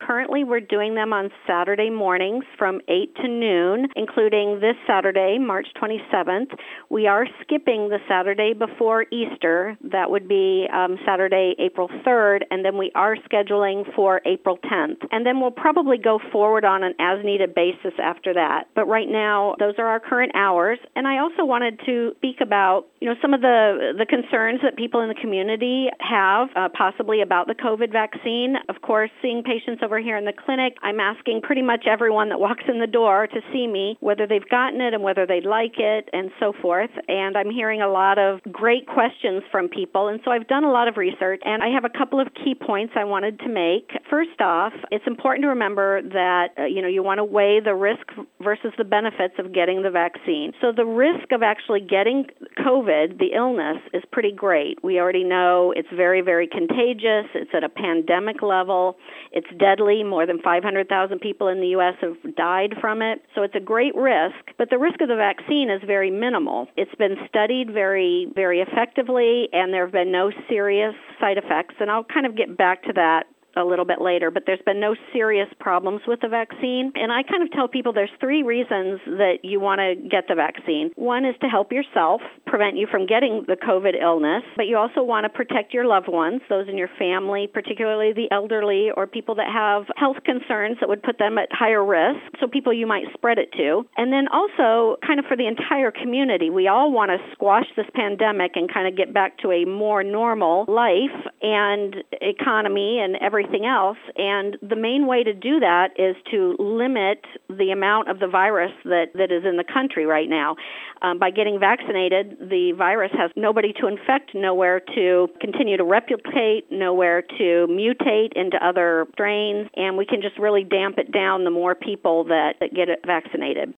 Currently, we're doing them on Saturday mornings from 8 to noon, including this Saturday, March 27th. We are skipping the Saturday before Easter. That would be Saturday, April 3rd, and then we are scheduling for April 10th. And then we'll probably go forward on an as-needed basis after that. But right now, those are our current hours. And I also wanted to speak about, some of the concerns that people in the community have, possibly about the COVID vaccine. Of course, seeing patients over here in the clinic, I'm asking pretty much everyone that walks in the door to see me whether they've gotten it and whether they'd like it and so forth. And I'm hearing a lot of great questions from people. And so I've done a lot of research, and I have a couple of key points I wanted to make. First off, it's important to remember that, you want to weigh the risk versus the benefits of getting the vaccine. So the risk of actually getting COVID, the illness, is pretty great. We already know it's very, very contagious. It's at a pandemic level. It's deadly. More than 500,000 people in the U.S. have died from it. So it's a great risk, but the risk of the vaccine is very minimal. It's been studied very, very effectively, and there have been no serious side effects, and I'll kind of get back to that a little bit later, but there's been no serious problems with the vaccine. And I kind of tell people there's three reasons that you want to get the vaccine. One is to help yourself, prevent you from getting the COVID illness, but you also want to protect your loved ones, those in your family, particularly the elderly or people that have health concerns that would put them at higher risk, so people you might spread it to. And then also kind of for the entire community, we all want to squash this pandemic and kind of get back to a more normal life and economy and everything else. And the main way to do that is to limit the amount of the virus that is in the country right now. By getting vaccinated, the virus has nobody to infect, nowhere to continue to replicate, nowhere to mutate into other strains, and we can just really damp it down the more people that get it vaccinated.